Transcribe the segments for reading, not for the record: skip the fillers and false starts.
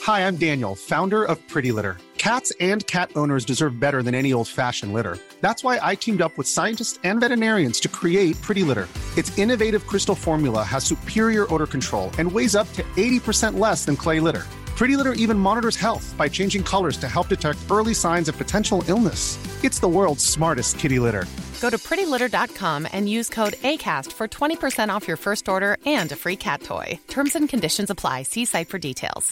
Hi, I'm Daniel, founder of Pretty Litter. Cats and cat owners deserve better than any old-fashioned litter. That's why I teamed up with scientists and veterinarians to create Pretty Litter. Its innovative crystal formula has superior odor control and weighs up to 80% less than clay litter. Pretty Litter even monitors health by changing colors to help detect early signs of potential illness. It's the world's smartest kitty litter. Go to prettylitter.com and use code ACAST for 20% off your first order and a free cat toy. Terms and conditions apply. See site for details.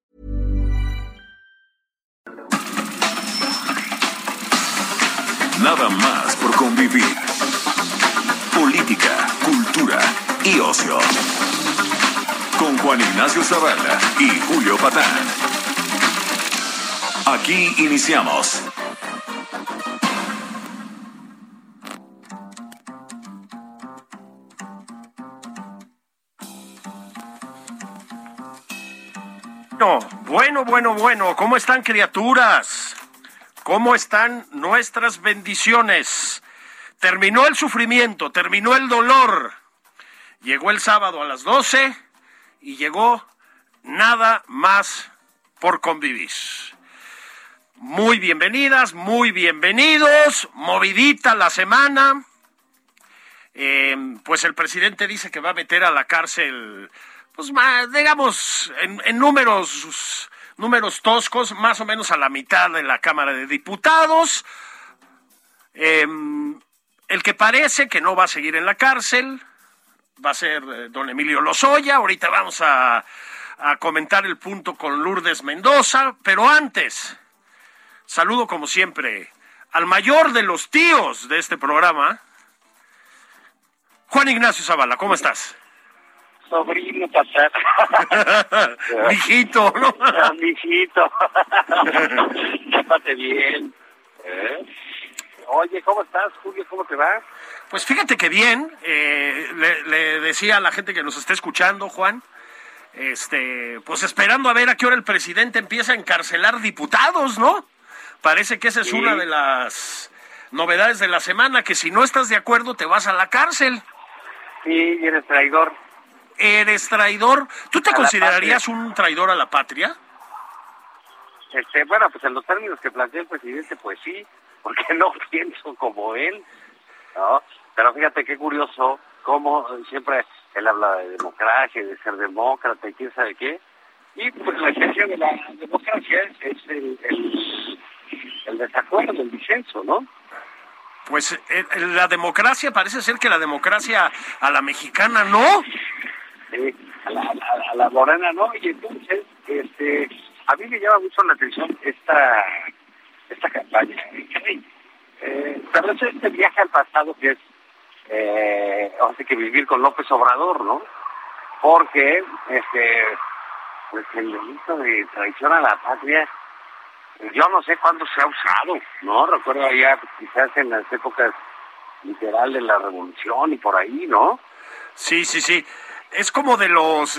Nada más por convivir. Política, cultura y ocio. Con Juan Ignacio Zavala y Julio Patán. Aquí iniciamos. Bueno, ¿cómo están, criaturas? ¿Cómo están nuestras bendiciones? Terminó el sufrimiento, terminó el dolor. Llegó el sábado a las 12 y llegó nada más por convivir. Muy bienvenidas, muy bienvenidos. Movidita la semana. Pues el presidente dice que va a meter a la cárcel, pues digamos, en números toscos, más o menos a la mitad de la Cámara de Diputados. El que parece que no va a seguir en la cárcel va a ser don Emilio Lozoya. Ahorita vamos a comentar el punto con Lourdes Mendoza, pero antes, saludo como siempre al mayor de los tíos de este programa, Juan Ignacio Zavala. ¿Cómo estás? Sobrino, pasar. Mijito, ¿no? Mijito. Llámate bien. Oye, ¿cómo estás, Julio? ¿Cómo te va? Pues fíjate que bien. Le decía a la gente que nos está escuchando, Juan, pues esperando a ver a qué hora el presidente empieza a encarcelar diputados, ¿no? Parece que esa es una de las novedades de la semana, que si no estás de acuerdo te vas a la cárcel. Sí, y eres traidor. ¿Eres traidor? ¿Tú te considerarías un traidor a la patria? Bueno, pues en los términos que plantea el presidente, pues sí, porque no pienso como él, ¿no? Pero fíjate qué curioso, cómo siempre él habla de democracia, de ser demócrata y quién sabe qué, y pues la esencia de la democracia es el desacuerdo, el disenso, ¿no? Pues la democracia, parece ser que la democracia a la mexicana no. A la morena no, y entonces a mí me llama mucho la atención esta campaña. Pero es este viaje al pasado que es hace que vivir con López Obrador, ¿no? Porque pues el delito de traición a la patria, yo no sé cuándo se ha usado, ¿no? Recuerdo ya quizás en las épocas literal de la revolución y por ahí, ¿no? Sí. Es como de los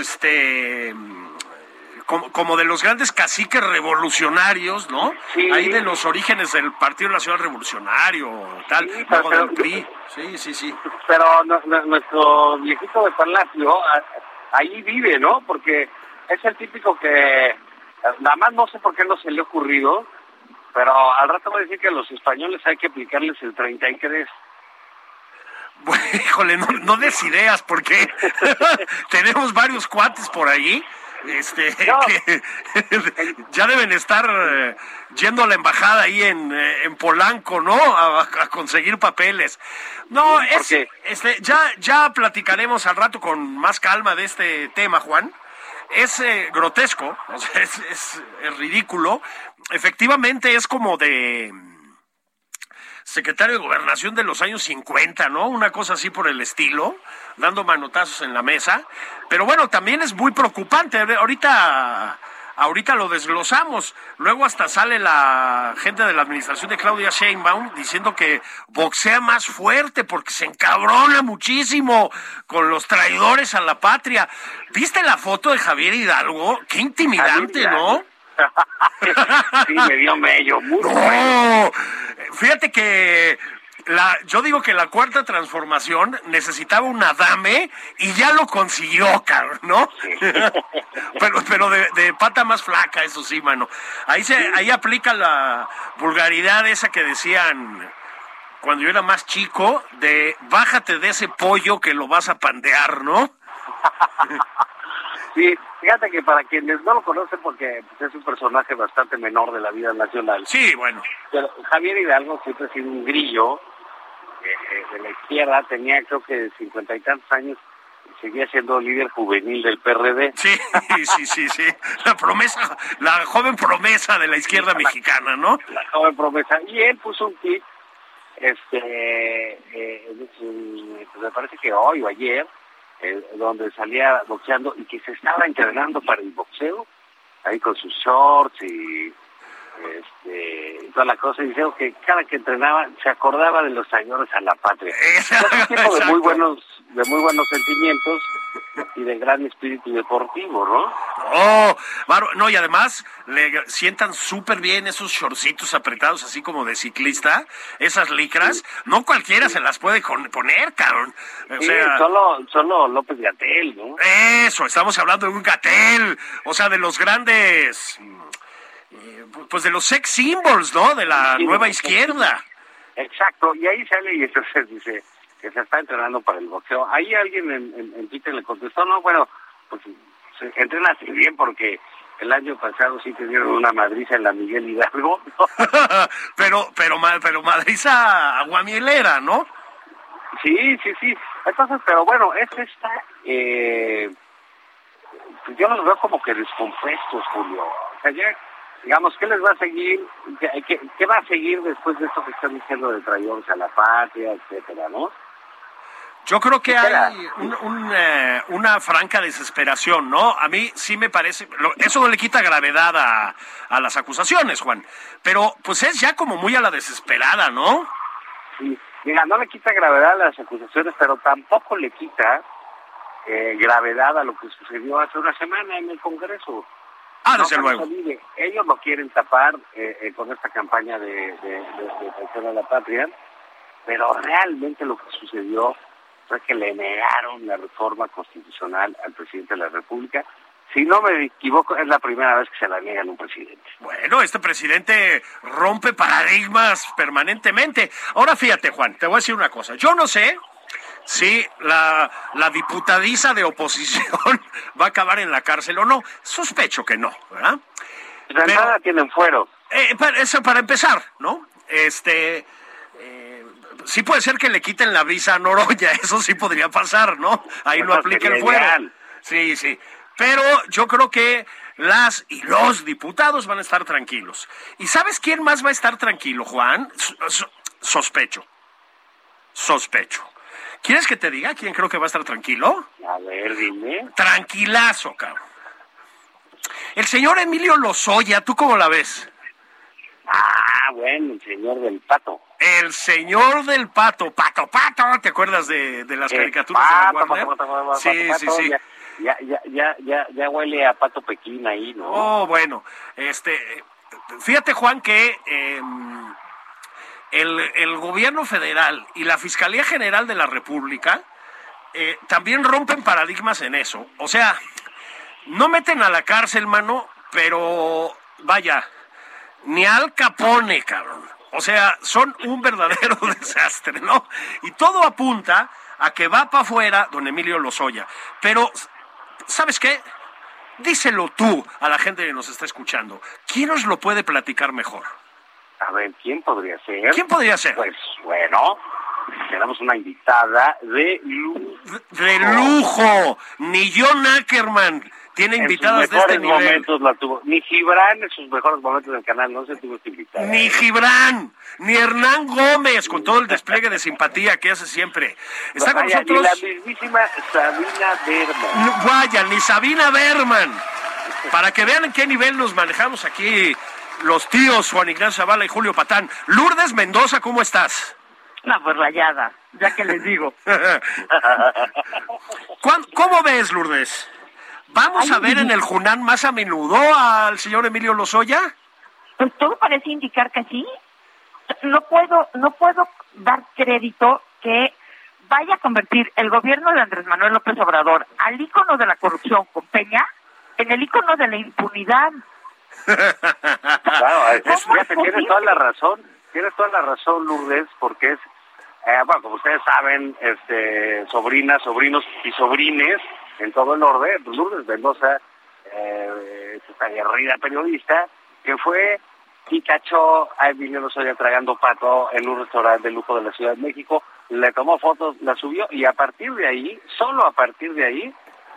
como de los grandes caciques revolucionarios, ¿no? Sí. Ahí de los orígenes del Partido Nacional Revolucionario, tal, sí, luego pero, del PRI. Sí. Pero nuestro viejito de Palacio ahí vive, ¿no? Porque es el típico que nada más no sé por qué no se le ha ocurrido, pero al rato voy a decir que a los españoles hay que aplicarles el 33. Bueno, híjole, no des ideas, porque tenemos varios cuates por ahí, que ya deben estar yendo a la embajada ahí en Polanco, ¿no? A conseguir papeles. No, ya platicaremos al rato con más calma de este tema, Juan. Es grotesco, o sea, es ridículo. Efectivamente es como de secretario de Gobernación de los años 50, ¿no? Una cosa así por el estilo, dando manotazos en la mesa. Pero bueno, también es muy preocupante. Ahorita lo desglosamos. Luego hasta sale la gente de la administración de Claudia Sheinbaum diciendo que boxea más fuerte porque se encabrona muchísimo con los traidores a la patria. ¿Viste la foto de Javier Hidalgo? Qué intimidante, ¿no? Sí, me dio mello. No, fíjate que Yo digo que la cuarta transformación necesitaba un Adame y ya lo consiguió, cabrón, ¿no? Sí. pero de pata más flaca, eso sí, mano. Ahí aplica la vulgaridad esa que decían cuando yo era más chico, de bájate de ese pollo que lo vas a pandear, ¿no? Sí, fíjate que para quienes no lo conocen, porque pues, es un personaje bastante menor de la vida nacional. Sí, bueno. Pero Javier Hidalgo siempre ha sido un grillo de la izquierda, tenía creo que 50 y tantos años, y seguía siendo líder juvenil del PRD. Sí. La joven promesa de la izquierda mexicana, ¿no? La joven promesa. Y él puso un clip, me parece que hoy o ayer, donde salía boxeando y que se estaba entrenando para el boxeo, ahí con sus shorts y toda la cosa, y dice que cada que entrenaba se acordaba de los añores a la patria. Es un tipo de muy buenos sentimientos y de gran espíritu deportivo, ¿no? No, y además le sientan súper bien esos shortcitos apretados, así como de ciclista, esas licras, sí. No cualquiera se las puede poner, cabrón. O sea, solo López Gatell, ¿no? Eso, estamos hablando de un Gatell, o sea, de los grandes, pues de los sex symbols, ¿no? De la nueva izquierda. Exacto, y ahí sale y entonces dice que se está entrenando para el boxeo. Ahí alguien en Twitter le contestó, no, bueno, pues se entrena así bien porque el año pasado sí te dieron una madriza en la Miguel Hidalgo, ¿no? pero madriza aguamielera, ¿no? Sí. Entonces, pero bueno, yo los veo como que descompuestos, Julio. O sea, ya, digamos, ¿qué les va a seguir? ¿Qué va a seguir después de esto que están diciendo de traidores a la patria, etcétera, no? Yo creo que hay una franca desesperación, ¿no? A mí sí me parece, eso no le quita gravedad a las acusaciones, Juan, pero pues es ya como muy a la desesperada, ¿no? Sí, mira, no le quita gravedad a las acusaciones, pero tampoco le quita gravedad a lo que sucedió hace una semana en el Congreso. Desde luego. Ellos lo quieren tapar con esta campaña de traición a la patria, pero realmente lo que sucedió fue que le negaron la reforma constitucional al presidente de la República. Si no me equivoco, es la primera vez que se la niegan a un presidente. Bueno, este presidente rompe paradigmas permanentemente. Ahora fíjate, Juan, te voy a decir una cosa. Yo no sé si la diputadiza de oposición va a acabar en la cárcel o no. Sospecho que no, ¿verdad? De nada tienen fuero. Eso para empezar, ¿no? Sí puede ser que le quiten la visa a Noroña, eso sí podría pasar, ¿no? Ahí no aplica el fuero. Sí. Pero yo creo que las y los diputados van a estar tranquilos. ¿Y sabes quién más va a estar tranquilo, Juan? Sospecho. ¿Quieres que te diga quién creo que va a estar tranquilo? A ver, dime. Tranquilazo, cabrón. El señor Emilio Lozoya, ¿tú cómo la ves? Bueno, el señor del Pato. El señor del Pato. Pato, ¿te acuerdas de las caricaturas de la Warner? Pato, sí. Ya huele a Pato Pekín ahí, ¿no? Bueno, fíjate, Juan, que el gobierno federal y la Fiscalía General de la República también rompen paradigmas en eso. O sea, no meten a la cárcel, mano, pero vaya, ni Al Capone, cabrón. O sea, son un verdadero desastre, ¿no? Y todo apunta a que va para afuera don Emilio Lozoya. Pero, ¿sabes qué? Díselo tú a la gente que nos está escuchando. ¿Quién nos lo puede platicar mejor? A ver, ¿quién podría ser? ¿Quién podría ser? Pues, bueno, tenemos una invitada de lujo. ¡De lujo! Ni John Ackerman tiene invitadas de este nivel. En sus mejores momentos la tuvo. Ni Gibran en sus mejores momentos del canal no se tuvo esta invitada. Ni Gibran, ni Hernán Gómez, con todo el despliegue de simpatía que hace siempre. Está con nosotros. Ni la mismísima Sabina Berman. Vaya, ni Sabina Berman. Para que vean en qué nivel nos manejamos aquí los tíos Juan Ignacio Zavala y Julio Patán. Lourdes Mendoza, ¿cómo estás? Pues rayada, ya que les digo. ¿Cómo ves, Lourdes? ¿Vamos a ver en el Junán más a menudo al señor Emilio Lozoya? Pues todo parece indicar que sí. no puedo dar crédito que vaya a convertir el gobierno de Andrés Manuel López Obrador al ícono de la corrupción con Peña en el ícono de la impunidad. Claro, fíjate, tienes toda la razón, Lourdes, porque es, bueno, como ustedes saben, sobrinas, sobrinos y sobrines en todo el orden. Pues Lourdes Mendoza, esta aguerrida periodista, que fue y cachó a Emilio Lozoya tragando pato en un restaurante de lujo de la Ciudad de México, le tomó fotos, la subió, y a partir de ahí, solo a partir de ahí,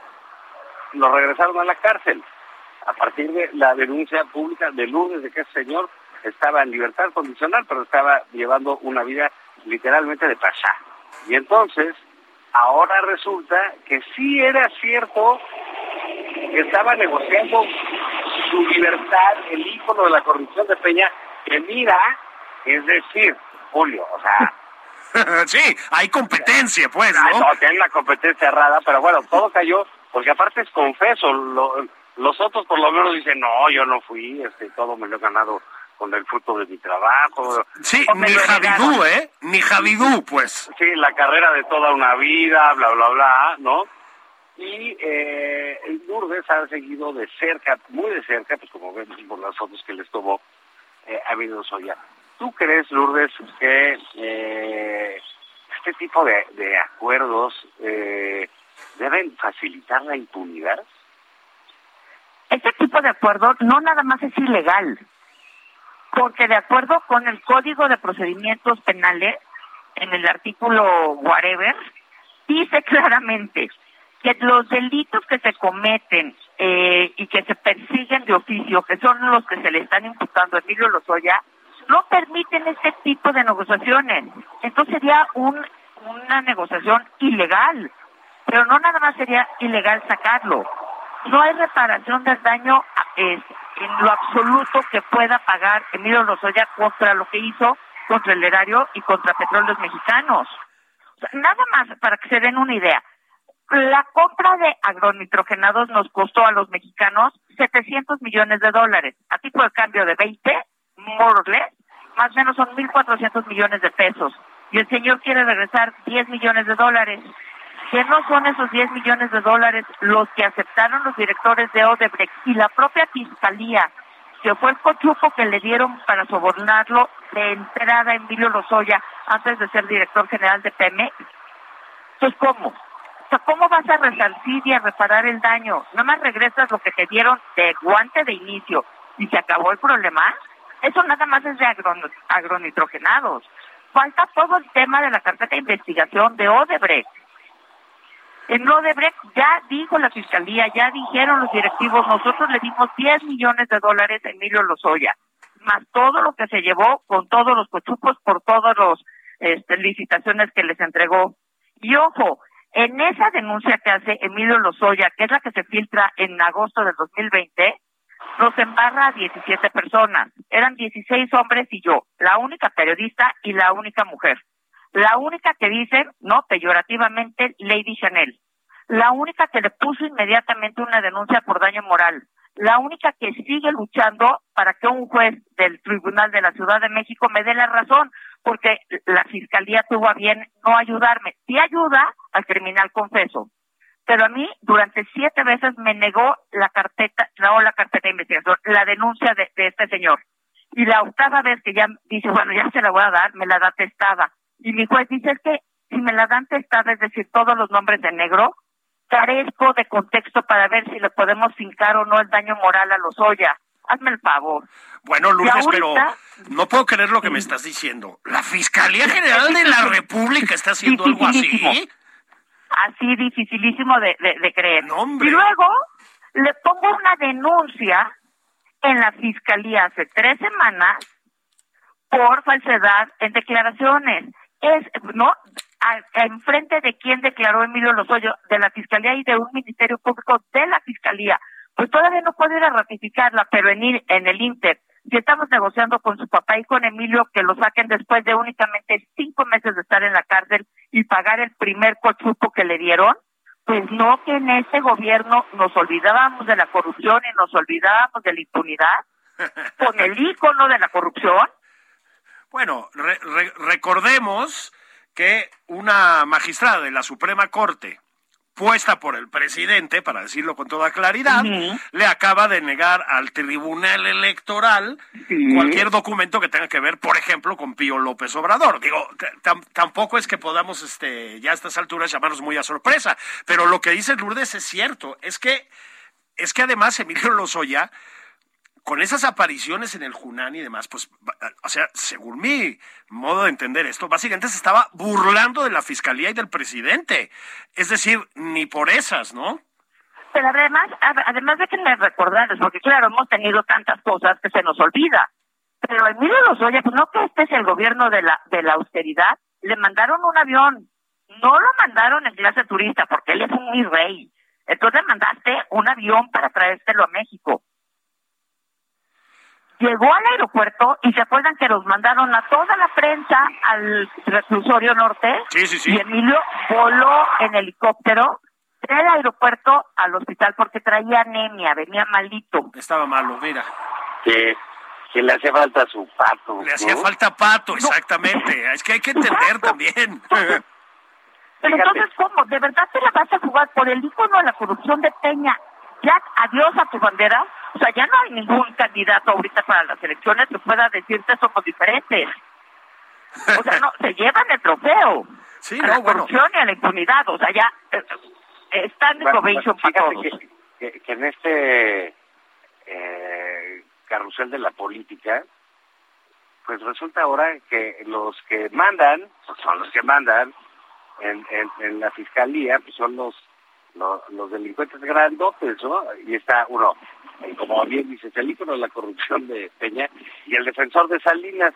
lo regresaron a la cárcel. A partir de la denuncia pública de Lourdes de que ese señor estaba en libertad condicional, pero estaba llevando una vida literalmente de pasá. Y entonces, ahora resulta que sí era cierto que estaba negociando su libertad, el ícono de la corrupción de Peña, que mira, es decir, Julio, o sea... Sí, hay competencia, pues, ¿no? No, tiene la competencia errada, pero bueno, todo cayó, porque aparte es confeso, los otros por lo menos dicen, no, yo no fui, todo me lo he ganado con el fruto de mi trabajo. Sí, ni Javidú, ni Javidú, pues. Sí, la carrera de toda una vida, bla, bla, bla, ¿no? Y Lourdes ha seguido de cerca, muy de cerca, pues como vemos por las fotos que les tomó a Emilio Lozoya. ¿Tú crees, Lourdes, que este tipo de acuerdos deben facilitar la impunidad? Este tipo de acuerdo no nada más es ilegal, porque de acuerdo con el Código de Procedimientos Penales, en el artículo whatever, dice claramente que los delitos que se cometen y que se persiguen de oficio, que son los que se le están imputando a Emilio Lozoya, no permiten este tipo de negociaciones. Entonces sería una negociación ilegal, pero no nada más sería ilegal sacarlo. No hay reparación del daño en lo absoluto que pueda pagar Emilio Lozoya contra lo que hizo contra el erario y contra Petróleos Mexicanos. O sea, nada más para que se den una idea. La compra de agronitrogenados nos costó a los mexicanos $700 millones, a tipo de cambio de 20, more or less, más o menos son 1,400 millones de pesos. Y el señor quiere regresar $10 millones. Que no son esos $10 millones los que aceptaron los directores de Odebrecht y la propia fiscalía, que fue el cochupo que le dieron para sobornarlo de entrada a Emilio Lozoya antes de ser director general de Pemex. Entonces, ¿cómo? O sea, ¿cómo vas a resarcir y a reparar el daño? ¿Nada más regresas lo que te dieron de guante de inicio y se acabó el problema? Eso nada más es de agronitrogenados. Falta todo el tema de la carpeta de investigación de Odebrecht. En Odebrecht ya dijo la fiscalía, ya dijeron los directivos, nosotros le dimos $10 millones a Emilio Lozoya, más todo lo que se llevó con todos los cochupos por todas las licitaciones que les entregó. Y ojo, en esa denuncia que hace Emilio Lozoya, que es la que se filtra en agosto del 2020, nos embarra a 17 personas. Eran 16 hombres y yo, la única periodista y la única mujer. La única que dice, no, peyorativamente, Lady Chanel. La única que le puso inmediatamente una denuncia por daño moral. La única que sigue luchando para que un juez del Tribunal de la Ciudad de México me dé la razón, porque la Fiscalía tuvo a bien no ayudarme. Sí ayuda al criminal confeso, pero a mí durante 7 veces me negó la carpeta de investigación, la denuncia de este señor. Y la 8ª vez que ya dice, bueno, ya se la voy a dar, me la da testada. Y mi juez dice, es que si me la dan testada, es decir, todos los nombres de negro, carezco de contexto para ver si le podemos fincar o no el daño moral a Lozoya. Hazme el favor. Bueno, Lourdes, pero no puedo creer lo que me estás diciendo. ¿La Fiscalía General de la República está haciendo algo así? Así, dificilísimo de creer. No, hombre. Y luego le pongo una denuncia en la Fiscalía hace 3 semanas por falsedad en declaraciones. Enfrente de quién declaró Emilio Lozoya, de la Fiscalía y de un Ministerio Público de la Fiscalía. Pues todavía no puedo ir a ratificarla, pero en el Inter, si estamos negociando con su papá y con Emilio que lo saquen después de únicamente 5 meses de estar en la cárcel y pagar el primer cochupo que le dieron, pues no, que en este gobierno nos olvidábamos de la corrupción y nos olvidábamos de la impunidad, con el ícono de la corrupción. Bueno, recordemos que una magistrada de la Suprema Corte, puesta por el presidente, para decirlo con toda claridad, le acaba de negar al Tribunal Electoral cualquier documento que tenga que ver, por ejemplo, con Pío López Obrador. Digo, tampoco es que podamos ya a estas alturas llamarnos muy a sorpresa, pero lo que dice Lourdes es cierto, es que además Emilio Lozoya, con esas apariciones en el Junán y demás, pues, o sea, según mi modo de entender esto, básicamente se estaba burlando de la Fiscalía y del presidente. Es decir, ni por esas, ¿no? Pero además de que me recordarles, porque claro, hemos tenido tantas cosas que se nos olvida. Pero Emilio Lozoya, pues no que este es el gobierno de la austeridad, le mandaron un avión. No lo mandaron en clase turista, porque él es un mi rey. Entonces le mandaste un avión para traérselo a México. Llegó al aeropuerto y se acuerdan que los mandaron a toda la prensa al reclusorio norte. Sí. Y Emilio voló en helicóptero del aeropuerto al hospital porque traía anemia, venía malito. Estaba malo, mira. Que le hacía falta su pato. Le hacía falta pato, exactamente. Es que hay que entender también. Pero entonces, ¿cómo? ¿De verdad te la vas a jugar por el ícono de la corrupción de Peña? Ya, adiós a tu bandera. O sea, ya no hay ningún candidato ahorita para las elecciones que pueda decirte somos diferentes. O sea, no, se llevan el trofeo. Sí, a la corrupción y a la impunidad. O sea, ya están de probation para todos. Que en este carrusel de la política, pues resulta ahora que los que mandan, pues son los que mandan en la fiscalía, pues son los delincuentes grandotes, ¿no? Y está uno, como bien dices, el ícono de la corrupción de Peña y el defensor de Salinas.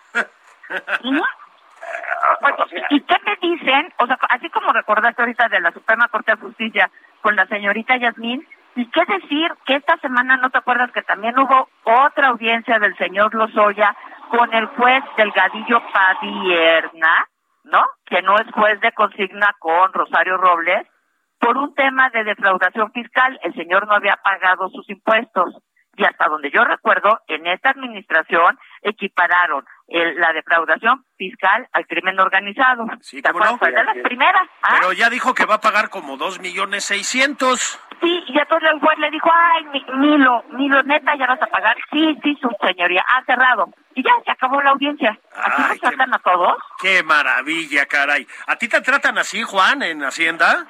¿Y qué me dicen? O sea, así como recordaste ahorita de la Suprema Corte de Justicia con la señorita Yasmín, ¿y qué decir que esta semana no te acuerdas que también hubo otra audiencia del señor Lozoya con el juez Delgadillo Padierna, ¿no? Que no es juez de consigna con Rosario Robles, por un tema de defraudación fiscal. El señor no había pagado sus impuestos. Y hasta donde yo recuerdo, en esta administración equipararon la defraudación fiscal al crimen organizado. Sí, ¿cómo no? Fue de las primeras. Pero ya dijo que va a pagar como 2,600,000. Sí, y entonces el juez le dijo, ay, Milo, neta, ¿ya vas a pagar? Sí, su señoría, ha cerrado. Y ya se acabó la audiencia. ¿Así nos tratan a todos? ¡Qué maravilla, caray! ¿A ti te tratan así, Juan, en Hacienda?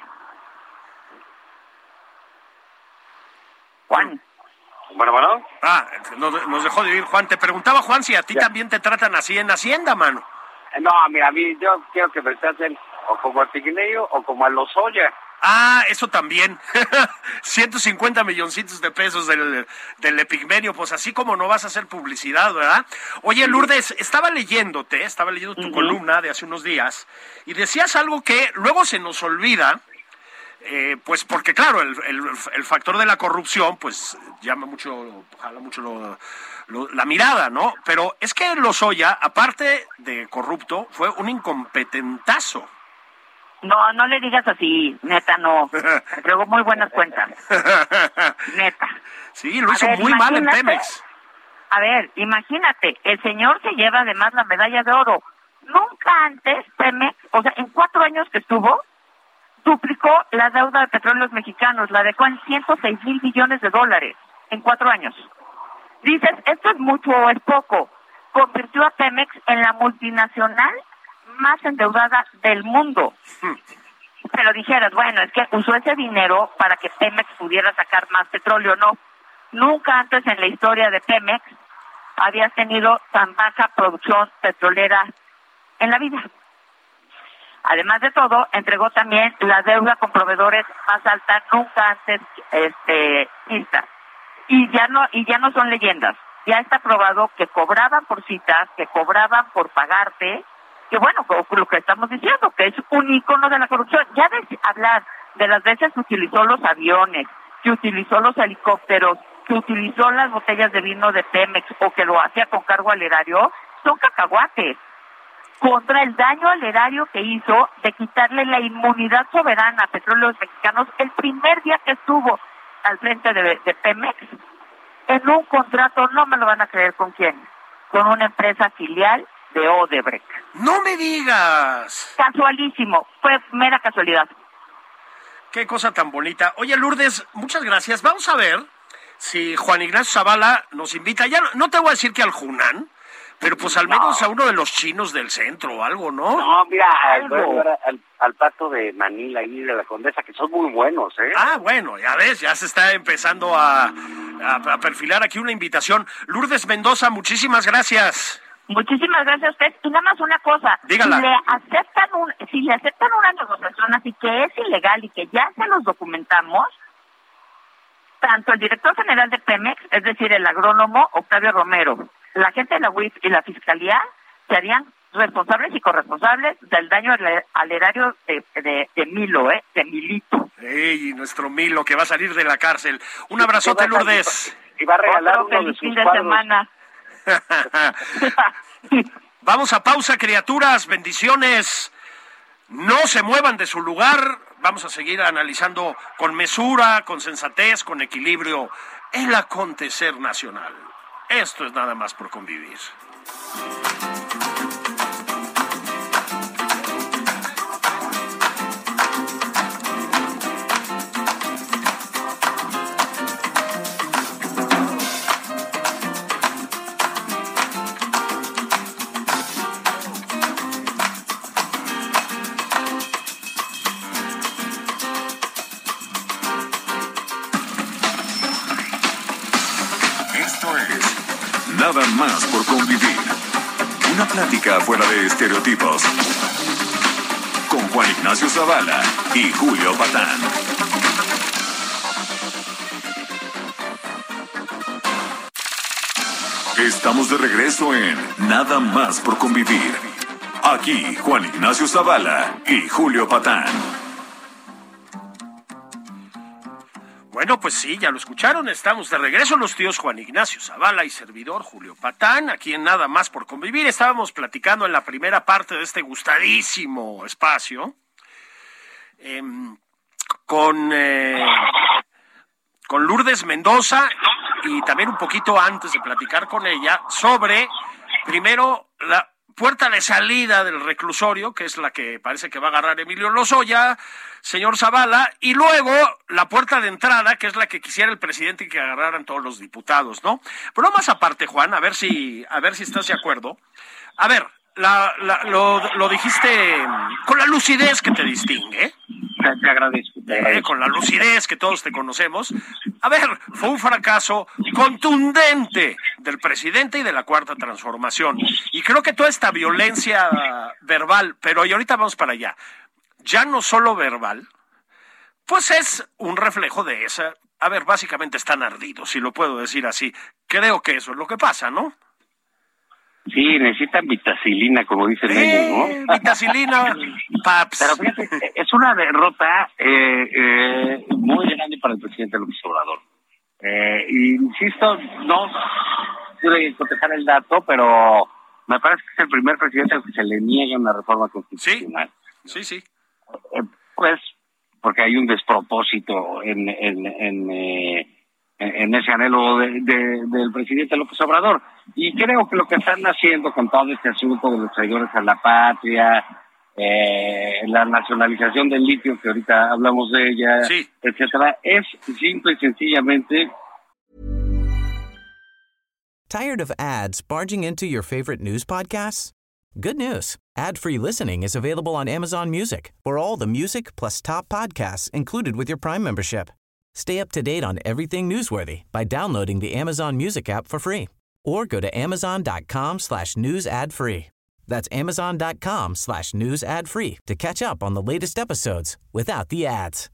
Juan. Bueno. Nos dejó de oír Juan. Te preguntaba, Juan, si a ti también te tratan así en Hacienda, mano. No, mira, a mí yo quiero que me traten o como a Pigneyo o como a Lozoya. Eso también. 150 milloncitos de pesos del Epigmenio, pues así como no vas a hacer publicidad, ¿verdad? Oye, Lourdes, estaba leyendo tu columna de hace unos días y decías algo que luego se nos olvida. Pues porque claro, el factor de la corrupción pues jala mucho la mirada, ¿no? Pero es que Lozoya, aparte de corrupto, fue un incompetentazo. No le digas así, neta, no. Entregó muy buenas cuentas. Neta. Sí, lo hizo muy mal en Pemex. A ver, imagínate, el señor se lleva además la medalla de oro. Nunca antes Pemex, o sea, en 4 años que estuvo, duplicó la deuda de Petróleos Mexicanos, la dejó en $106,000 millones en 4 años. Dices, ¿esto es mucho o es poco? Convirtió a Pemex en la multinacional más endeudada del mundo. Pero dijeras, bueno, es que usó ese dinero para que Pemex pudiera sacar más petróleo. No, nunca antes en la historia de Pemex habías tenido tan baja producción petrolera en la vida. Además de todo, entregó también la deuda con proveedores más alta nunca antes vista. Y ya no son leyendas. Ya está probado que cobraban por citas, que cobraban por pagarte, que bueno, lo que estamos diciendo, que es un ícono de la corrupción. Ya de hablar de las veces que utilizó los aviones, que utilizó los helicópteros, que utilizó las botellas de vino de Pemex o que lo hacía con cargo al erario, son cacahuates. Contra el daño al erario que hizo de quitarle la inmunidad soberana a Petróleos Mexicanos el primer día que estuvo al frente de Pemex, en un contrato, no me lo van a creer con quién, con una empresa filial de Odebrecht. ¡No me digas! Casualísimo, fue mera casualidad. Qué cosa tan bonita. Oye, Lourdes, muchas gracias. Vamos a ver si Juan Ignacio Zavala nos invita. Ya no te voy a decir que al Hunan, pero pues al menos a uno de los chinos del centro o algo, ¿no? No, mira, Algo. al pato de Manila y de la Condesa, que son muy buenos, ¿eh? Ah, bueno, ya ves, ya se está empezando a perfilar aquí una invitación. Lourdes Mendoza, muchísimas gracias. Muchísimas gracias a usted. Y nada más una cosa. Dígala. Si le aceptan una negociación así que es ilegal y que ya se los documentamos, tanto el director general de Pemex, es decir, el agrónomo Octavio Romero, la gente de la UIF y la Fiscalía serían responsables y corresponsables del daño al erario de Milo, de Milito. ¡Ey, nuestro Milo, que va a salir de la cárcel! Un abrazote, Lourdes. Y va a regalar Otro uno de feliz sus fin de cuadros. semana. Vamos a pausa, criaturas, bendiciones. No se muevan de su lugar. Vamos a seguir analizando con mesura, con sensatez, con equilibrio el acontecer nacional. Esto es Nada Más por Convivir. Esto es Nada Más por Convivir. Una plática fuera de estereotipos. Con Juan Ignacio Zavala y Julio Patán. Estamos de regreso en Nada Más por Convivir. Aquí Juan Ignacio Zavala y Julio Patán. Bueno, pues sí, ya lo escucharon, estamos de regreso los tíos Juan Ignacio Zavala y servidor Julio Patán, aquí en Nada Más por Convivir. Estábamos platicando en la primera parte de este gustadísimo espacio con Lourdes Mendoza y también un poquito antes de platicar con ella sobre, primero, la puerta de salida del reclusorio, que es la que parece que va a agarrar Emilio Lozoya, señor Zavala, y luego la puerta de entrada, que es la que quisiera el presidente que agarraran todos los diputados, ¿no? Pero más aparte, Juan, a ver si estás de acuerdo. A ver, lo dijiste con la lucidez que te distingue, Te agradezco. con la lucidez que todos te conocemos. A ver, fue un fracaso contundente del presidente y de la Cuarta Transformación. Y creo que toda esta violencia verbal, pero y ahorita vamos para allá, ya no solo verbal, pues es un reflejo de esa. A ver, básicamente están ardidos, si lo puedo decir así. Creo que eso es lo que pasa, ¿no? Sí, necesitan vitacilina, como dice el niño, ¿no? Vitacilina, paps. Pero fíjate, es una derrota muy grande para el presidente López Obrador. Y insisto, no pude contestar el dato, pero me parece que es el primer presidente al que se le niega una reforma constitucional. Sí. Pues porque hay un despropósito en ese anhelo del presidente López Obrador. Y creo que lo que están haciendo con todo este asunto de los traidores a la patria, la nacionalización del litio, que ahorita hablamos de ella, Sí. etcétera, es simple y sencillamente... Tired of ads barging into your favorite news podcasts? Good news. Ad-free listening is available on Amazon Music for all the music plus top podcasts included with your Prime membership. Stay up to date on everything newsworthy by downloading the Amazon Music app for free or go to amazon.com/news ad free. That's amazon.com/news ad free to catch up on the latest episodes without the ads.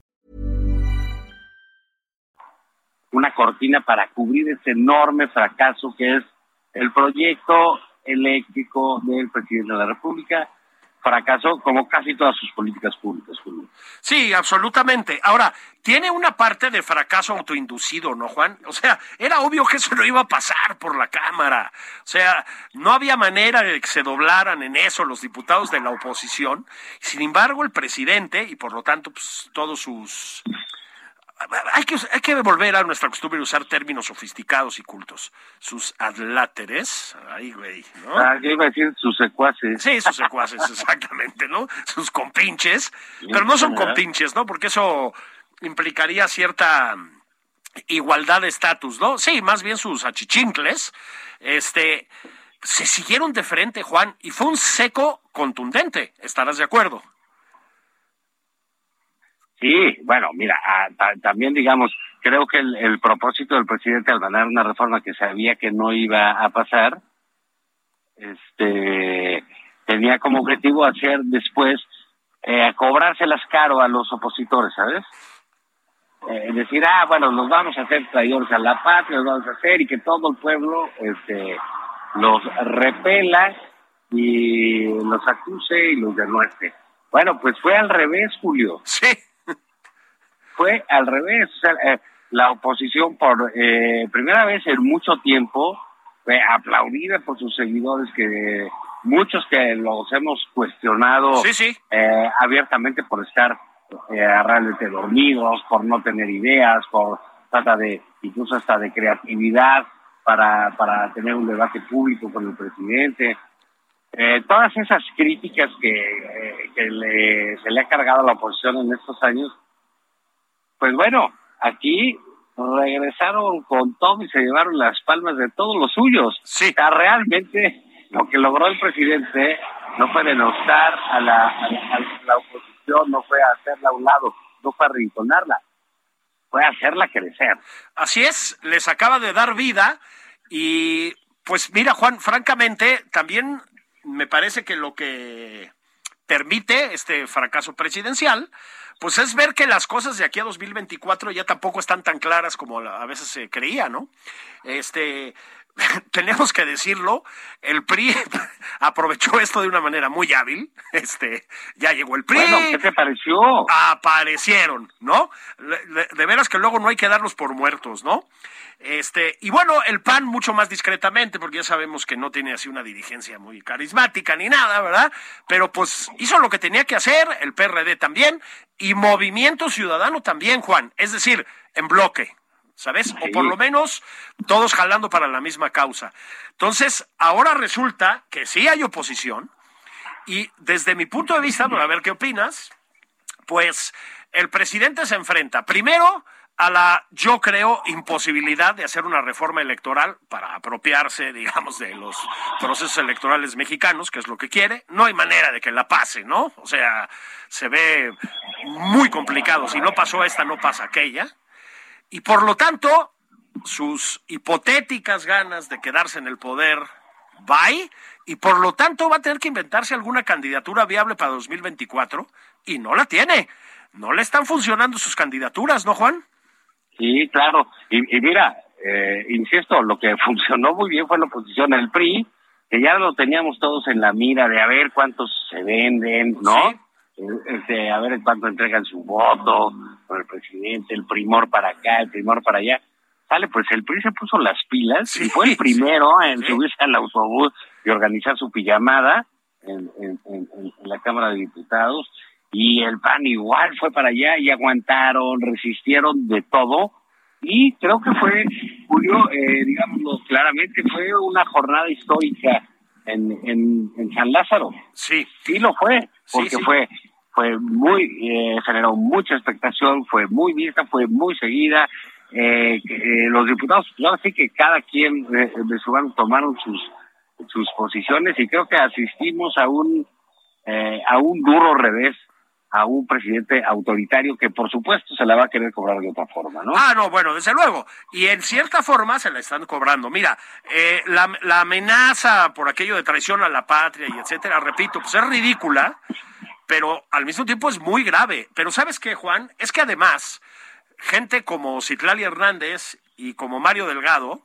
Una cortina para cubrir ese enorme fracaso que es el proyecto eléctrico del presidente de la República. Fracasó como casi todas sus políticas públicas, Julio. Sí, absolutamente. Ahora, tiene una parte de fracaso autoinducido, ¿no, Juan? O sea, era obvio que eso no iba a pasar por la Cámara. O sea, no había manera de que se doblaran en eso los diputados de la oposición. Sin embargo, el presidente, y por lo tanto, pues, todos sus Hay que volver a nuestra costumbre de usar términos sofisticados y cultos. Sus adláteres, ay, güey, ¿no? Yo iba a decir sus secuaces. Sí, sus secuaces, exactamente, ¿no? Sus compinches, pero no son compinches, ¿no? Porque eso implicaría cierta igualdad de estatus, ¿no? Sí, más bien sus achichincles, se siguieron de frente, Juan, y fue un seco contundente, ¿estarás de acuerdo? Sí, bueno, mira, también digamos, creo que el propósito del presidente al mandar una reforma que sabía que no iba a pasar, tenía como objetivo hacer después, cobrárselas caro a los opositores, ¿sabes? Decir, bueno, los vamos a hacer traidores a la patria, los vamos a hacer, y que todo el pueblo, los repela y los acuse y los denuestre. Bueno, pues fue al revés, Julio. Sí. Fue al revés. O sea, la oposición por primera vez en mucho tiempo fue aplaudida por sus seguidores, que muchos que los hemos cuestionado sí. abiertamente por estar realmente dormidos, por no tener ideas, por falta de, incluso hasta de creatividad para tener un debate público con el presidente. Todas esas críticas que se le ha cargado a la oposición en estos años, pues bueno, aquí regresaron con todo y se llevaron las palmas de todos los suyos. Sí. O sea, realmente lo que logró el presidente no fue denostar a la oposición, no fue hacerla a un lado, no fue arrinconarla, fue hacerla crecer. Así es, les acaba de dar vida y pues mira, Juan, francamente, también me parece que lo que permite este fracaso presidencial pues es ver que las cosas de aquí a 2024 ya tampoco están tan claras como a veces se creía, ¿no? Tenemos que decirlo, el PRI aprovechó esto de una manera muy hábil, ya llegó el PRI. Bueno, ¿qué te pareció? Aparecieron, ¿no? De veras que luego no hay que darlos por muertos, ¿no? Y bueno, el PAN mucho más discretamente, porque ya sabemos que no tiene así una dirigencia muy carismática ni nada, ¿verdad? Pero pues hizo lo que tenía que hacer, el PRD también, y Movimiento Ciudadano también, Juan, es decir, en bloque, ¿sabes? Sí. O por lo menos todos jalando para la misma causa. Entonces, ahora resulta que sí hay oposición, y desde mi punto de vista, a ver qué opinas, pues el presidente se enfrenta primero a la, yo creo, imposibilidad de hacer una reforma electoral para apropiarse, digamos, de los procesos electorales mexicanos, que es lo que quiere. No hay manera de que la pase, ¿no? O sea, se ve muy complicado. Si no pasó esta, no pasa aquella. Y por lo tanto, sus hipotéticas ganas de quedarse en el poder, bye, y por lo tanto va a tener que inventarse alguna candidatura viable para 2024, y no la tiene. No le están funcionando sus candidaturas, ¿no, Juan? Sí, claro. Y mira, insisto, lo que funcionó muy bien fue la oposición, el PRI, que ya lo teníamos todos en la mira de a ver cuántos se venden, ¿no? Sí. A ver cuánto entregan su voto con el presidente, el primor para acá, el primor para allá. Sale, pues el PRI se puso las pilas, sí, y fue el primero en subirse al autobús y organizar su pijamada en la Cámara de Diputados. Y el PAN igual fue para allá y aguantaron, resistieron de todo. Y creo que fue, Julio, digámoslo claramente, fue una jornada histórica en San Lázaro. Sí. Sí lo fue, porque sí. fue muy, generó mucha expectación, fue muy vista, fue muy seguida. Los diputados, yo sí que cada quien de su bando tomaron sus posiciones, y creo que asistimos a un duro revés, a un presidente autoritario que por supuesto se la va a querer cobrar de otra forma, ¿no? No, bueno, desde luego, y en cierta forma se la están cobrando. Mira, la amenaza por aquello de traición a la patria y etcétera, repito, pues es ridícula, pero al mismo tiempo es muy grave. Pero ¿sabes qué, Juan? Es que además, gente como Citlali Hernández y como Mario Delgado,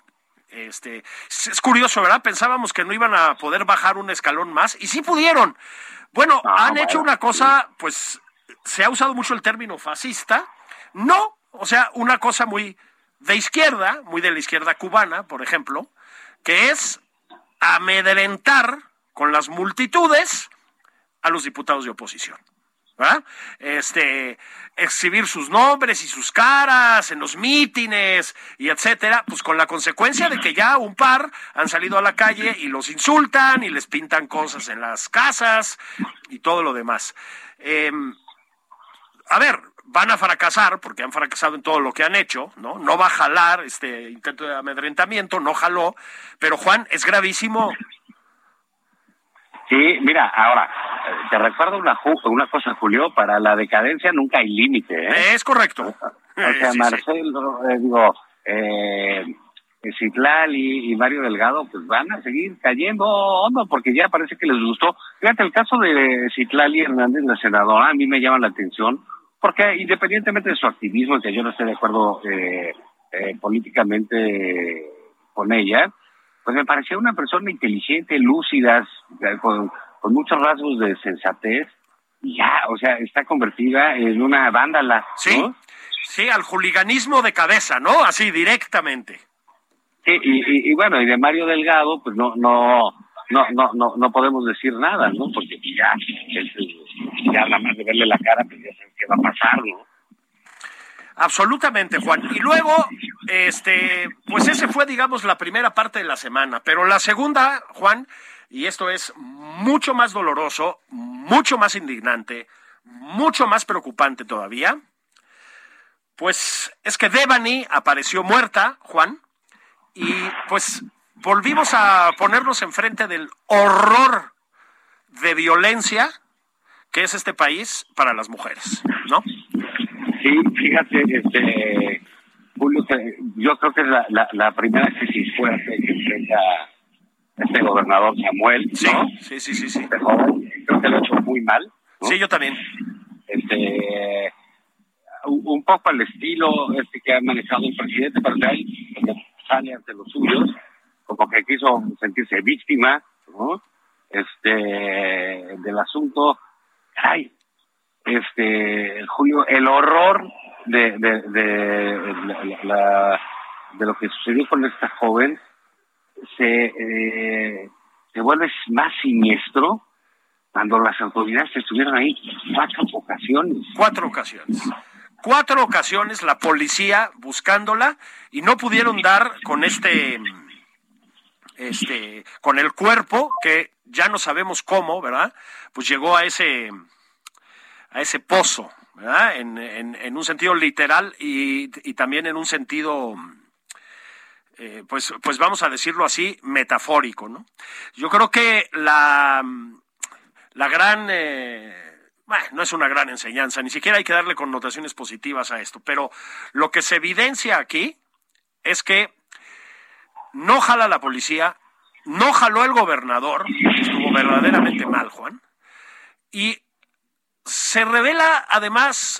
es curioso, ¿verdad? Pensábamos que no iban a poder bajar un escalón más, y sí pudieron. Bueno, han hecho una cosa, pues, se ha usado mucho el término fascista, no, o sea, una cosa muy de izquierda, muy de la izquierda cubana, por ejemplo, que es amedrentar con las multitudes a los diputados de oposición. ¿verdad? Exhibir sus nombres y sus caras en los mítines y etcétera, pues con la consecuencia de que ya un par han salido a la calle y los insultan y les pintan cosas en las casas y todo lo demás. A ver, van a fracasar porque han fracasado en todo lo que han hecho, ¿no? No va a jalar este intento de amedrentamiento, no jaló, pero Juan, es gravísimo. Sí, mira, ahora, te recuerdo una cosa, Julio, para la decadencia nunca hay límite, ¿eh? Es correcto. O sea, sí, Marcelo, Citlali y Mario Delgado, pues van a seguir cayendo hondo, porque ya parece que les gustó. Fíjate, el caso de Citlali Hernández, la senadora, a mí me llama la atención, porque independientemente de su activismo, que yo no esté de acuerdo políticamente con ella, pues me parecía una persona inteligente, lúcida, con muchos rasgos de sensatez, y ya, o sea, está convertida en una vándala, ¿no? Sí, sí, al juliganismo de cabeza, ¿no? Así, directamente. Sí, y bueno, y de Mario Delgado, pues no podemos decir nada, ¿no? Porque ya nada más de verle la cara, pues ya sabes qué va a pasar, ¿no? Absolutamente, Juan. Y luego, pues ese fue, digamos, la primera parte de la semana. Pero la segunda, Juan, y esto es mucho más doloroso, mucho más indignante, mucho más preocupante todavía, pues es que Devani apareció muerta, Juan, y pues volvimos a ponernos enfrente del horror de violencia que es este país para las mujeres, ¿no? Sí, fíjate, Julio, yo creo que es la primera crisis fuerte que enfrenta este gobernador Samuel, ¿no? Sí. Creo que lo ha hecho muy mal, ¿no? Sí, yo también. Un poco al estilo que ha manejado el presidente, pero de ahí sale ante los suyos, como que quiso sentirse víctima, ¿no? Del asunto. Ay, Julio, el horror de lo que sucedió con esta joven se vuelve más siniestro cuando las autoridades estuvieron ahí 4 ocasiones. 4 ocasiones la policía buscándola y no pudieron dar con con el cuerpo, que ya no sabemos cómo, ¿verdad? Pues llegó a ese pozo, ¿verdad? En un sentido literal y también en un sentido, pues vamos a decirlo así, metafórico, ¿no? Yo creo que la gran, no es una gran enseñanza, ni siquiera hay que darle connotaciones positivas a esto, pero lo que se evidencia aquí es que no jala la policía, no jaló el gobernador, estuvo verdaderamente mal, Juan, y se revela además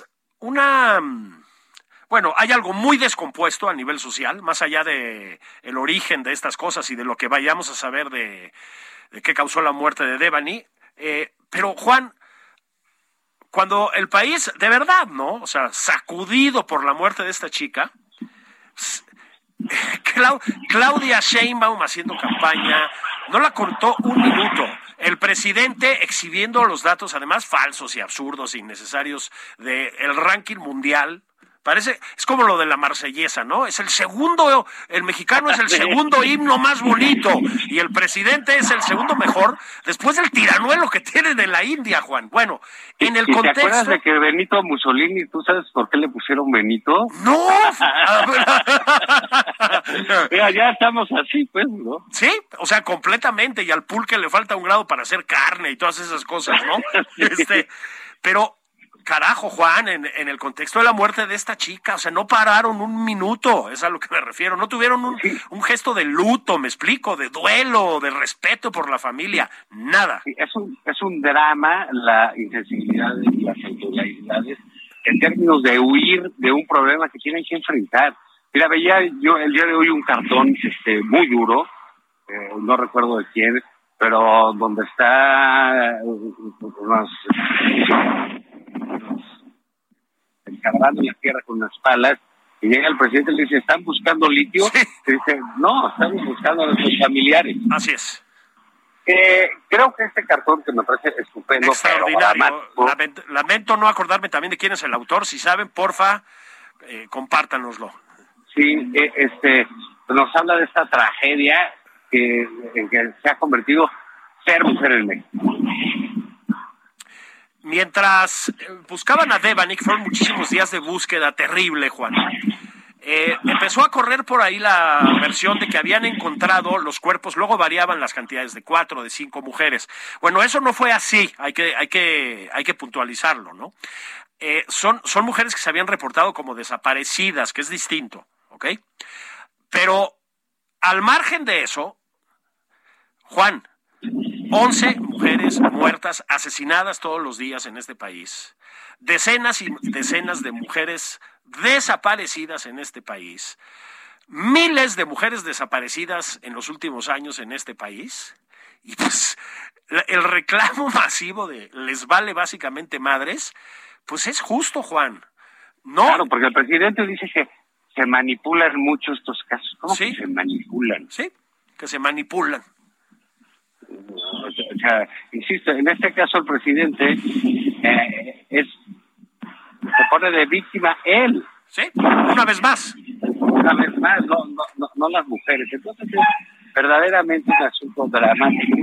hay algo muy descompuesto a nivel social, más allá de el origen de estas cosas y de lo que vayamos a saber de qué causó la muerte de Devani, pero Juan, cuando el país, de verdad, ¿no? O sea, sacudido por la muerte de esta chica, Claudia Sheinbaum haciendo campaña, no la cortó un minuto. El presidente exhibiendo los datos, además falsos y absurdos e innecesarios, del ranking mundial. Es como lo de la marsellesa, ¿no? El mexicano es el segundo himno más bonito y el presidente es el segundo mejor después del tiranuelo que tienen en la India, Juan. Bueno, en el contexto... ¿Te acuerdas de que Benito Mussolini, tú sabes por qué le pusieron Benito? ¡No! Mira, ya estamos así, pues, ¿no? Sí, o sea, completamente, y al pulque le falta un grado para hacer carne y todas esas cosas, ¿no? Pero... Carajo, Juan, en el contexto de la muerte de esta chica, o sea, no pararon un minuto, es a lo que me refiero, no tuvieron un gesto de luto, me explico, de duelo, de respeto por la familia, nada. Es un drama la insensibilidad de las autoridades en términos de huir de un problema que tienen que enfrentar. Mira, veía yo el día de hoy un cartón muy duro, no recuerdo de quién, pero donde está encargando la tierra con las palas, y llega el presidente y le dice, ¿están buscando litio? Sí. Y dice, no, estamos buscando a nuestros familiares. Así es. Creo que este cartón, que me parece estupendo, extraordinario. Lamento no acordarme también de quién es el autor. Si saben, porfa, compártanoslo. Sí, nos habla de esta tragedia en que se ha convertido ser mujer en México. Mientras buscaban a Devani, que fueron muchísimos días de búsqueda terrible, Juan, empezó a correr por ahí la versión de que habían encontrado los cuerpos, luego variaban las cantidades de 4, de 5 mujeres. Bueno, eso no fue así, hay que puntualizarlo, ¿no? Son mujeres que se habían reportado como desaparecidas, que es distinto, ¿ok? Pero al margen de eso, Juan, 11 mujeres muertas, asesinadas todos los días en este país. Decenas y decenas de mujeres desaparecidas en este país. Miles de mujeres desaparecidas en los últimos años en este país. Y pues el reclamo masivo de les vale básicamente madres, pues es justo, Juan. No. Claro, porque el presidente dice que se manipulan mucho estos casos. ¿Cómo ¿Sí? que se manipulan? Sí, que se manipulan. O sea, insisto, en este caso el presidente se pone de víctima él. Sí, una vez más. Una vez más, no las mujeres. Entonces es verdaderamente un asunto dramático.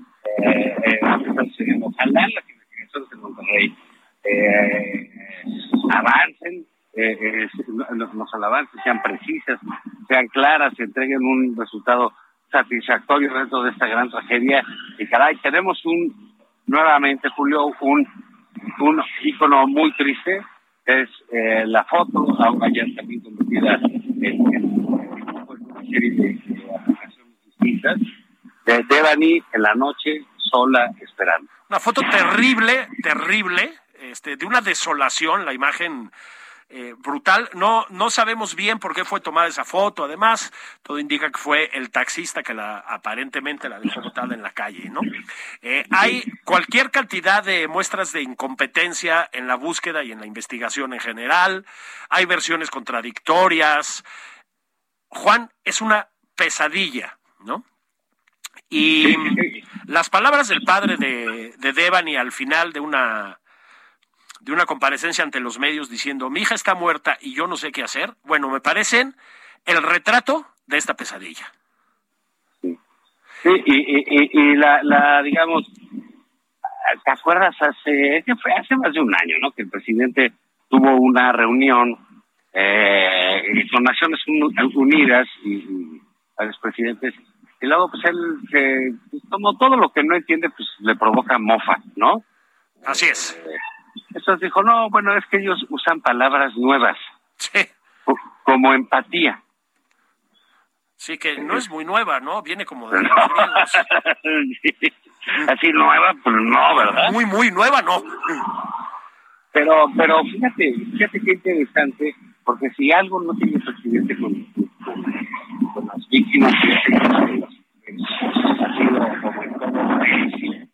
Ojalá las investigaciones en Monterrey avancen, los avances sean precisas, sean claras, se entreguen un resultado satisfactorio dentro de esta gran tragedia. Y caray, tenemos nuevamente, Julio, un ícono muy triste, es la foto, ayer también convertida en una serie de aplicaciones distintas, de Devani en la noche, sola, esperando. Una foto terrible, de una desolación, la imagen brutal. No sabemos bien por qué fue tomada esa foto. Además, todo indica que fue el taxista que aparentemente la dejó botada en la calle, ¿no? Hay cualquier cantidad de muestras de incompetencia en la búsqueda y en la investigación en general. Hay versiones contradictorias. Juan, es una pesadilla, ¿no? Y las palabras del padre de Devani al final de una comparecencia ante los medios diciendo: mi hija está muerta y yo no sé qué hacer, bueno, me parecen el retrato de esta pesadilla. Sí, y la digamos, ¿te acuerdas? Hace más de un año, ¿no? Que el presidente tuvo una reunión con Naciones Unidas y a los presidentes, y luego pues él, como todo lo que no entiende, pues le provoca mofa, ¿no? Así es. Entonces dijo, no, bueno, es que ellos usan palabras nuevas. Sí. Como empatía. Sí, que no es muy nueva, ¿no? Viene como de los griegos. Sí. Así nueva, pues no, ¿verdad? Muy, muy nueva, no. Pero fíjate qué interesante, porque si algo no tiene presidente con las víctimas, ha sido como en todo el...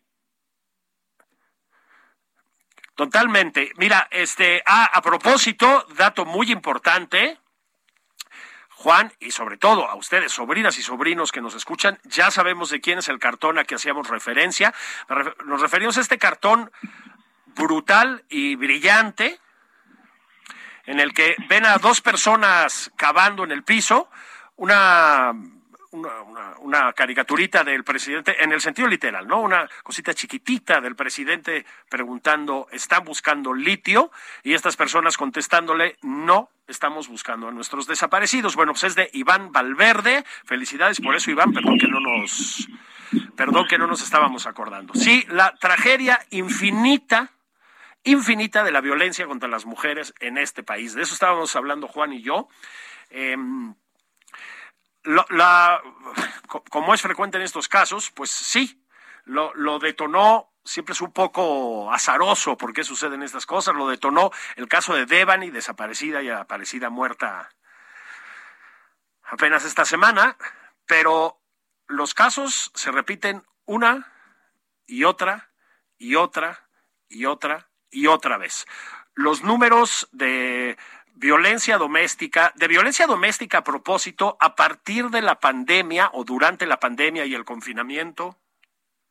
Totalmente. Mira, a propósito, dato muy importante, Juan, y sobre todo a ustedes, sobrinas y sobrinos que nos escuchan, ya sabemos de quién es el cartón a que hacíamos referencia. Nos referimos a este cartón brutal y brillante, en el que ven a dos personas cavando en el piso, una caricaturita del presidente, en el sentido literal, ¿no? Una cosita chiquitita del presidente preguntando, ¿están buscando litio? Y estas personas contestándole, no, estamos buscando a nuestros desaparecidos. Bueno, pues es de Iván Valverde. Felicidades por eso, Iván, perdón que no nos estábamos acordando. Sí, la tragedia infinita de la violencia contra las mujeres en este país. De eso estábamos hablando Juan y yo. Como es frecuente en estos casos, pues sí, lo detonó, siempre es un poco azaroso por qué suceden estas cosas, lo detonó el caso de Devani, desaparecida y aparecida muerta apenas esta semana, pero los casos se repiten una y otra y otra y otra y otra vez. Los números de violencia doméstica a propósito, a partir de la pandemia o durante la pandemia y el confinamiento,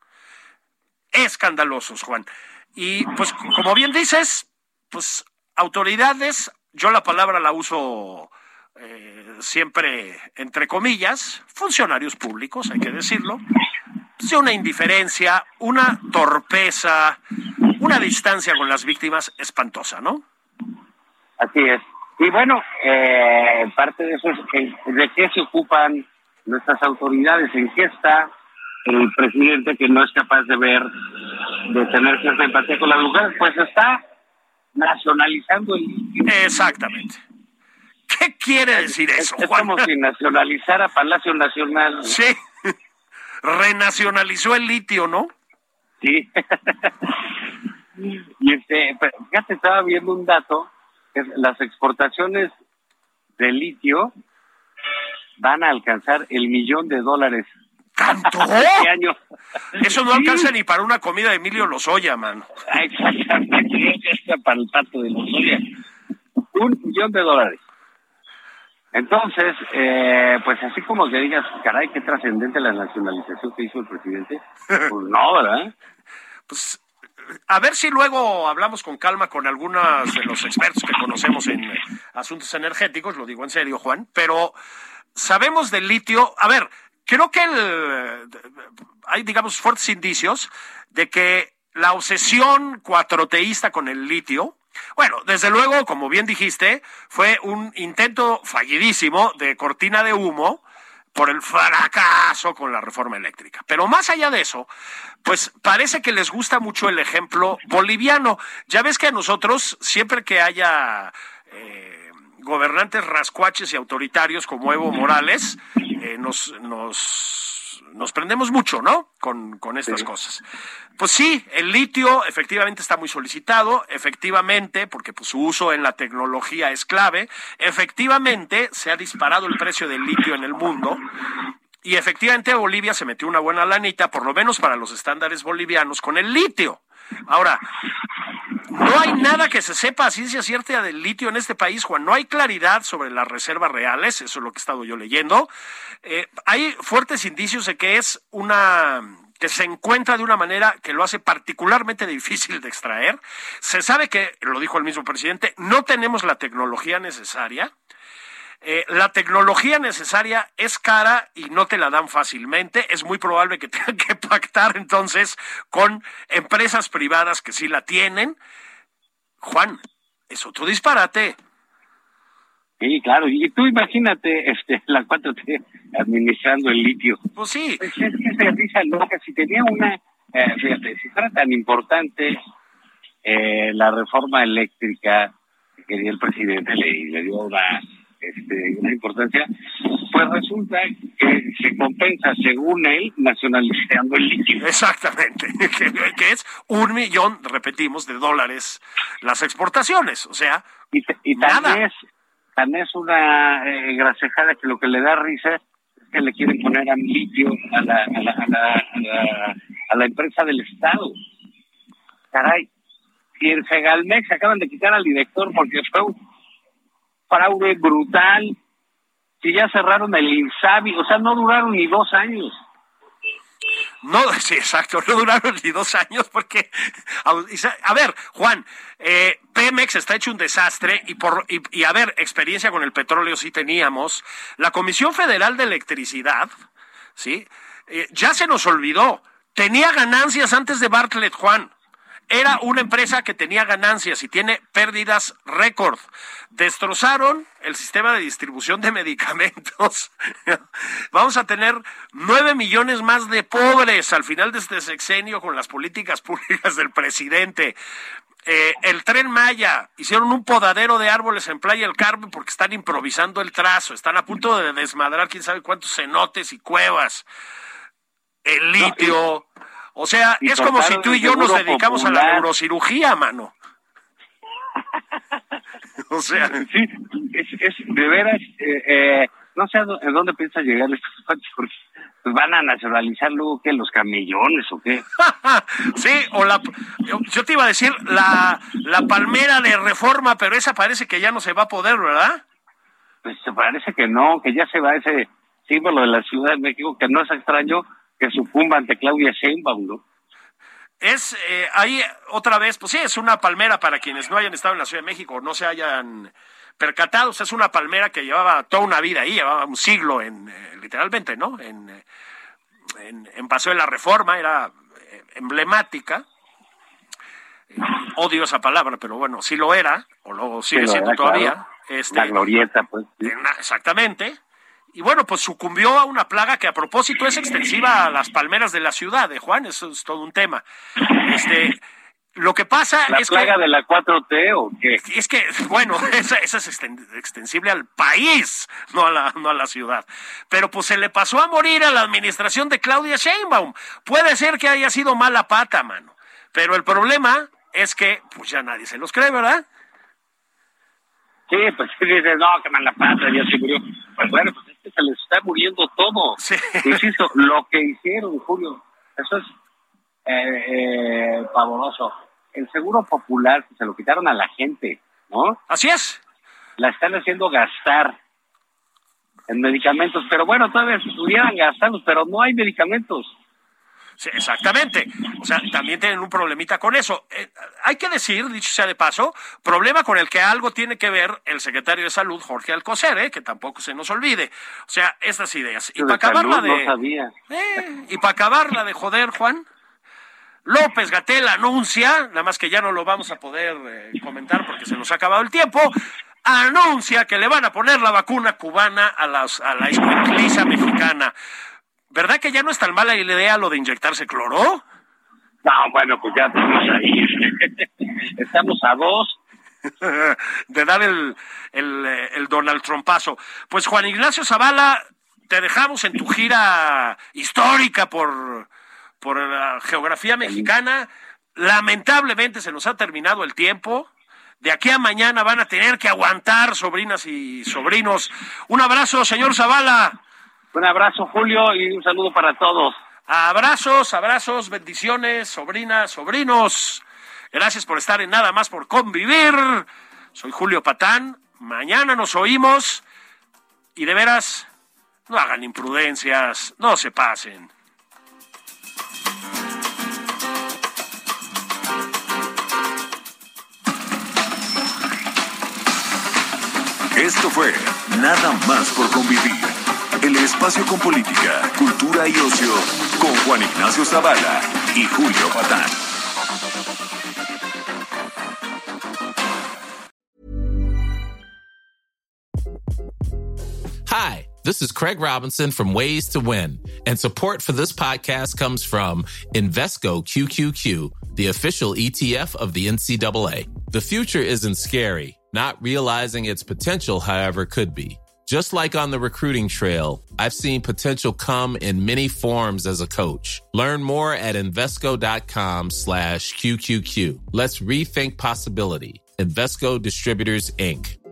escandalosos, Juan. Y pues, como bien dices, pues autoridades, yo la palabra la uso siempre entre comillas, funcionarios públicos, hay que decirlo, de una indiferencia, una torpeza, una distancia con las víctimas espantosa, ¿no? Así es. Y bueno, parte de eso es de qué se ocupan nuestras autoridades, en qué está el presidente que no es capaz de ver, de tener cierta empatía con las mujeres, pues está nacionalizando el litio. Exactamente. ¿Qué quiere decir eso, Es Juan? como si nacionalizara Palacio Nacional. Sí, renacionalizó el litio, ¿no? Sí. Y fíjate, estaba viendo un dato, que las exportaciones de litio van a alcanzar $1 millón. ¿Tanto? Este año. Eso no alcanza ni para una comida de Emilio Lozoya, man. Exactamente, está para el pato de Lozoya. $1 millón. Entonces, pues así como que digas, caray, qué trascendente la nacionalización que hizo el presidente, pues no, ¿verdad? Pues a ver si luego hablamos con calma con algunos de los expertos que conocemos en asuntos energéticos, lo digo en serio, Juan, pero sabemos del litio. A ver, creo que hay, digamos, fuertes indicios de que la obsesión cuatroteísta con el litio, bueno, desde luego, como bien dijiste, fue un intento fallidísimo de cortina de humo por el fracaso con la reforma eléctrica. Pero más allá de eso, pues parece que les gusta mucho el ejemplo boliviano. Ya ves que a nosotros, siempre que haya gobernantes rascuaches y autoritarios como Evo Morales, nos prendemos mucho, ¿no? Con estas cosas. Pues sí, el litio efectivamente está muy solicitado, efectivamente, porque pues, su uso en la tecnología es clave, efectivamente se ha disparado el precio del litio en el mundo, y efectivamente Bolivia se metió una buena lanita, por lo menos para los estándares bolivianos, con el litio. Ahora, no hay nada que se sepa a ciencia cierta del litio en este país, Juan. No hay claridad sobre las reservas reales, eso es lo que he estado yo leyendo. Hay fuertes indicios de que que se encuentra de una manera que lo hace particularmente difícil de extraer. Se sabe que, lo dijo el mismo presidente, no tenemos la tecnología necesaria. La tecnología necesaria es cara y no te la dan fácilmente. Es muy probable que tengan que pactar entonces con empresas privadas que sí la tienen. Juan, es otro disparate. Sí, claro. Y tú imagínate la 4T administrando el litio. Pues sí. Pues es que se risa loca. Si tenía fíjate, si fuera tan importante la reforma eléctrica que quería el presidente, le dio una importancia, pues resulta que se compensa, según él, nacionalizando el litio. Exactamente, que es $1 millón, repetimos, de dólares las exportaciones, o sea, y nada. Tan es una grasejada que lo que le da risa es que le quieren poner a litio a la empresa del Estado. Caray, si en Segalmex acaban de quitar al director porque fue un fraude brutal, si ya cerraron el Insabi, o sea, no duraron ni 2 años. No, sí, exacto, no duraron ni 2 años porque, a ver, Juan, Pemex está hecho un desastre y a ver, experiencia con el petróleo sí teníamos. La Comisión Federal de Electricidad, ¿sí? Ya se nos olvidó, tenía ganancias antes de Bartlett, Juan. Era una empresa que tenía ganancias y tiene pérdidas récord. Destrozaron el sistema de distribución de medicamentos. Vamos a tener 9 millones más de pobres al final de este sexenio con las políticas públicas del presidente. El Tren Maya, hicieron un podadero de árboles en Playa del Carmen porque están improvisando el trazo. Están a punto de desmadrar quién sabe cuántos cenotes y cuevas. El litio... O sea, es como si tú y yo nos dedicamos a la neurocirugía, mano. O sea... Sí, es de veras, no sé a dónde piensa llegar estos cuates, porque van a nacionalizar luego, ¿qué? ¿Los camellones o qué? Sí, yo te iba a decir la palmera de Reforma, pero esa parece que ya no se va a poder, ¿verdad? Pues se parece que no, que ya se va ese símbolo de la Ciudad de México, que no es extraño que sucumba ante Claudia Sheinbaum, ¿no? Es ahí otra vez, pues sí, es una palmera para quienes no hayan estado en la Ciudad de México, no se hayan percatado. Es una palmera que llevaba toda una vida ahí, llevaba un siglo literalmente, ¿no? En Paseo de la Reforma, era emblemática. Odio esa palabra, pero bueno, sí lo era, o lo sigue siendo todavía. Claro. La glorieta, pues. Sí. Exactamente. Y bueno, pues sucumbió a una plaga que a propósito es extensiva a las palmeras de la ciudad, Juan, eso es todo un tema. Lo que pasa es que... ¿La plaga de la 4T o qué? Es que, bueno, esa es extensible al país, no a la ciudad. Pero pues se le pasó a morir a la administración de Claudia Sheinbaum. Puede ser que haya sido mala pata, mano. Pero el problema es que, pues ya nadie se los cree, ¿verdad? Sí, pues sí dices, no, que mala pata, ya se murió. Pues bueno, pues es que se les está muriendo todo. Sí. Insisto, lo que hicieron, Julio, eso es pavoroso. El seguro popular, se lo quitaron a la gente, ¿no? Así es. La están haciendo gastar en medicamentos, pero bueno, todavía se pudieran gastarlos, pero no hay medicamentos. Sí, exactamente. O sea, también tienen un problemita con eso. Hay que decir, dicho sea de paso, problema con el que algo tiene que ver el secretario de Salud, Jorge Alcocer, que tampoco se nos olvide. O sea, estas ideas. Y para acabarla no sabía. Y para acabarla de joder, Juan, López-Gatell anuncia, nada más que ya no lo vamos a poder comentar porque se nos ha acabado el tiempo, anuncia que le van a poner la vacuna cubana a la escuincliza mexicana. ¿Verdad que ya no es tan mala la idea lo de inyectarse cloro? No, bueno, pues ya estamos ahí. Estamos a 2. De dar el Donald Trumpazo. Pues Juan Ignacio Zavala, te dejamos en tu gira histórica por la geografía mexicana. Lamentablemente se nos ha terminado el tiempo. De aquí a mañana van a tener que aguantar, sobrinas y sobrinos. Un abrazo, señor Zavala. Un abrazo, Julio, y un saludo para todos. Abrazos, bendiciones, sobrinas, sobrinos. Gracias por estar en Nada Más por Convivir. Soy Julio Patán. Mañana nos oímos. Y de veras, no hagan imprudencias, no se pasen. Esto fue Nada Más por Convivir. El espacio con política, cultura y ocio con Juan Ignacio Zavala y Julio Patán. Hi, this is Craig Robinson from Ways to Win, and support for this podcast comes from Invesco QQQ, the official ETF of the NCAA. The future isn't scary. Not realizing its potential, however, could be. Just like on the recruiting trail, I've seen potential come in many forms as a coach. Learn more at Invesco.com/QQQ. Let's rethink possibility. Invesco Distributors, Inc.